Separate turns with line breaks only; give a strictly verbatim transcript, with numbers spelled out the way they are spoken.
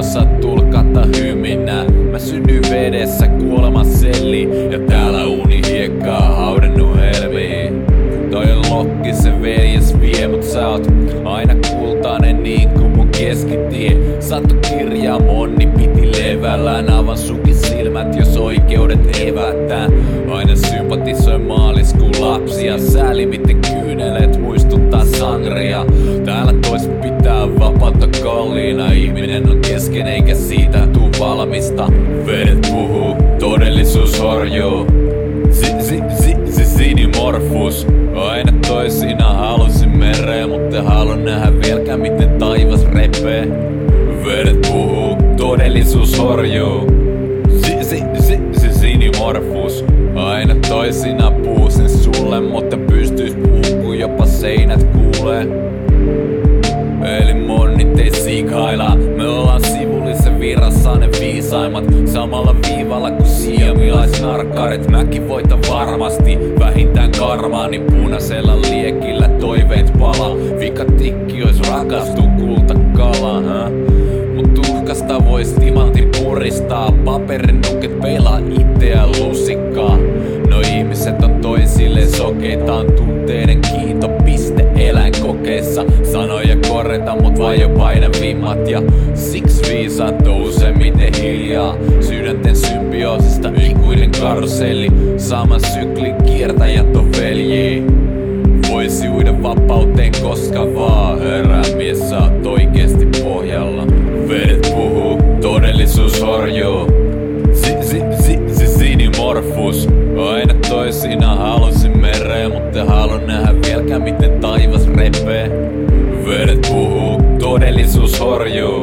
osaa tulkata hyminää. Mä synnyin vedessä kuoleman selli ja täällä uni hiekkaa haudannut helmiin. Toi on lokki, se veljes vie, mut sä oot aina kultainen niin kuin mun keskitie. Sattu kirjaa monni piti levällään, avan sukin silmät jos oikeudet evätään. Aina sympatisoin maaliskuun lapsia, sääli miten kyyneleet muistuttaa sangria. Täällä tois pitää vapautta kalliina, ihminen on kesken eikä siitä tuu valmista. Vedet puhuu, todellisuus horjuu. Sinimorfus, aina toisina halusin mereen, mutta haluan nähdä vieläkään miten taivas repee. Vedet puhuu, todellisuus horjuu. Sinimorfus, aina toisina puhusin sulle, mutta pystyis puhuu kun jopa seinät kuulee. Eli monnit ei siikailla, me ollaan sivullisen virassa ne viisaimmat. Samalla viivalla kuin siamilaisnarkkarit, mäkin voitan varmasti. Vähintään karmaani punaisella liekillä toiveet pala. Vikatikki ois rakastuu kultakala, huh? Mut tuhkasta vois timantin puristaa. Paperinuket peilaa itseä lusikkaa. No ihmiset on toisilleen sokeita, on tunteiden kiintopiste eläinkokeissa. Sanoja korjata mut vaan jo paina vimmat ja siksi viisaat on useimmiten hiljaa. Sydänten symbioosista ikuinen karuselli, saman syklin kiertäjät on veljiä. Voisi uida vapauteen koska vaan, herää mies sä oot oikeesti pohjalla. Vedet puhuu, todellisuus horjuu. Sinimorfus, aina toisina halusin mereen, mutta haluan nähdä vieläkään miten taivas repee. Vedet puhuu, todellisuus horjuu.